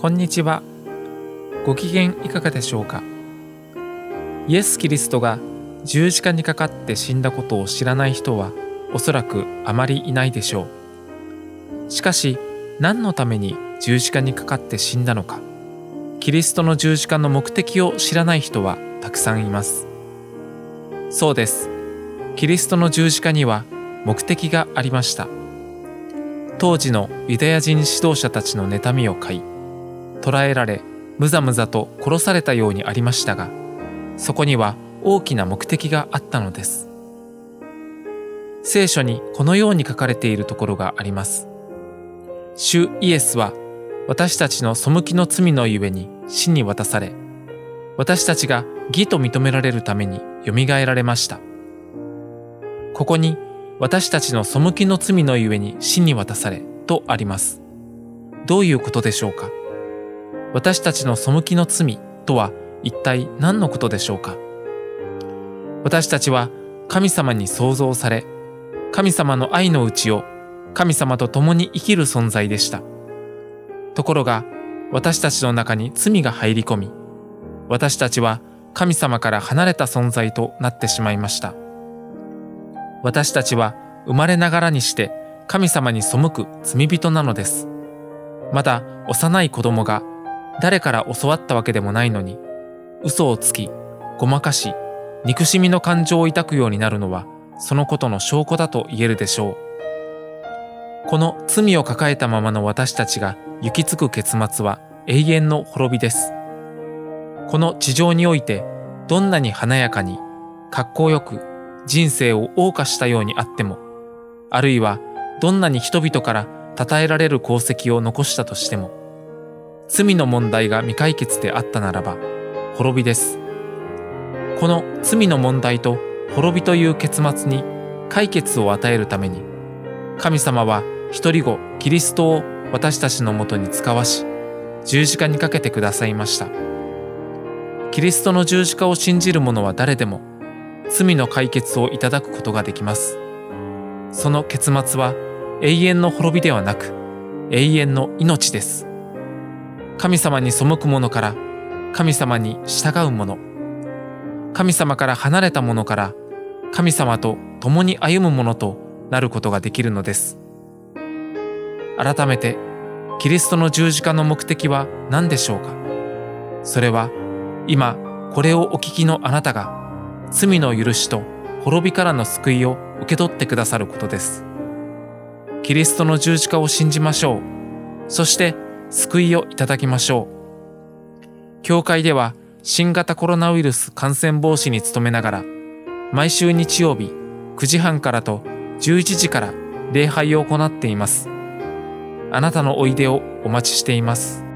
こんにちは。ご機嫌いかがでしょうか。イエス・キリストが十字架にかかって死んだことを知らない人はおそらくあまりいないでしょう。しかし何のために十字架にかかって死んだのか、キリストの十字架の目的を知らない人はたくさんいます。そうです。キリストの十字架には目的がありました。当時のユダヤ人指導者たちの妬みを買い、捕らえられむざむざと殺されたようにありましたが、そこには大きな目的があったのです。聖書にこのように書かれているところがあります。主イエスは私たちの背きの罪のゆえに死に渡され、私たちが義と認められるためによみがえられました。ここに私たちの背きの罪のゆえに死に渡されとあります。どういうことでしょうか。私たちの背きの罪とは一体何のことでしょうか。私たちは神様に創造され、神様の愛のうちを神様と共に生きる存在でした。ところが私たちの中に罪が入り込み、私たちは神様から離れた存在となってしまいました。私たちは生まれながらにして神様に背く罪人なのです。まだ幼い子供が誰から教わったわけでもないのに、嘘をつき、ごまかし、憎しみの感情を抱くようになるのは、そのことの証拠だと言えるでしょう。この罪を抱えたままの私たちが行き着く結末は永遠の滅びです。この地上において、どんなに華やかに、かっこよく、人生を謳歌したようにあっても、あるいはどんなに人々から称えられる功績を残したとしても、罪の問題が未解決であったならば滅びです。この罪の問題と滅びという結末に解決を与えるために、神様は一人子キリストを私たちのもとに使わし、十字架にかけてくださいました。キリストの十字架を信じる者は誰でも罪の解決をいただくことができます。その結末は永遠の滅びではなく、永遠の命です。神様に背く者から神様に従う者、神様から離れた者から神様と共に歩む者となることができるのです。改めて、キリストの十字架の目的は何でしょうか。それは今これをお聞きのあなたが罪の許しと滅びからの救いを受け取ってくださることです。キリストの十字架を信じましょう。そして救いをいただきましょう。教会では新型コロナウイルス感染防止に努めながら、毎週日曜日9時半からと11時から礼拝を行っています。あなたのおいでをお待ちしています。